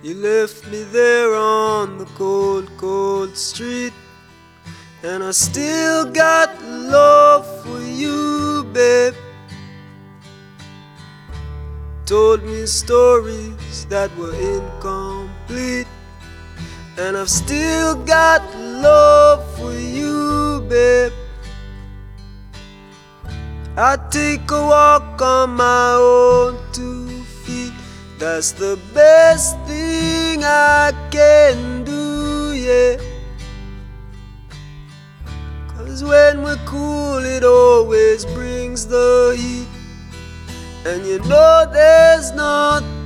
You left me there on the cold, cold street, and I still got love for you, babe. Told me stories that were incomplete, and I've still got love for you, babe. I take a walk on my own 2 feet. That's the best thing I can do, yeah. 'Cause when we're cool, it always brings the heat. And you know there's nothing